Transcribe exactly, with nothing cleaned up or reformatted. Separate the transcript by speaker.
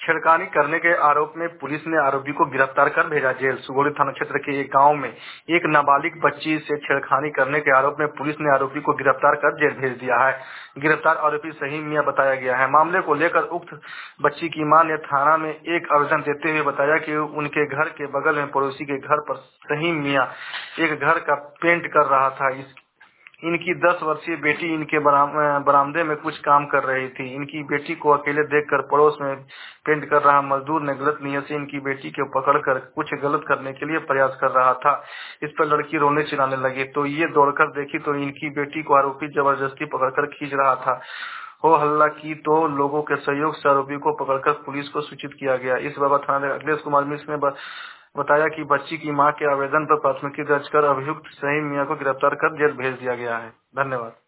Speaker 1: छेड़खानी करने के आरोप में पुलिस ने आरोपी को गिरफ्तार कर भेजा जेल। सुगौली थाना क्षेत्र के एक गांव में एक नाबालिग बच्ची से छेड़खानी करने के आरोप में पुलिस ने आरोपी को गिरफ्तार कर जेल भेज दिया है। गिरफ्तार आरोपी सही मियां बताया गया है। मामले को लेकर उक्त बच्ची की मां ने थाना में एक आवेदन देते हुए बताया कि उनके घर के बगल में पड़ोसी के घर पर सही मियां एक घर का पेंट कर रहा था। इस इनकी दस वर्षीय बेटी इनके बरामदे में कुछ काम कर रही थी। इनकी बेटी को अकेले देखकर पड़ोस में पेंट कर रहा मजदूर ने गलत नियत से इनकी बेटी को पकड़कर कुछ गलत करने के लिए प्रयास कर रहा था। इस पर लड़की रोने चिल्लाने लगी तो ये दौड़कर देखी तो इनकी बेटी को आरोपी जबरदस्ती पकड़कर खींच रहा था। हो हल्ला की तो लोगों के सहयोग से आरोपी को पकड़कर पुलिस को सूचित किया गया। इस बाबत थाना अखिलेश कुमार मिश्र ने बताया कि बच्ची की मां के आवेदन पर प्राथमिकी दर्ज कर अभियुक्त सही मियां को गिरफ्तार कर जेल भेज दिया गया है। धन्यवाद।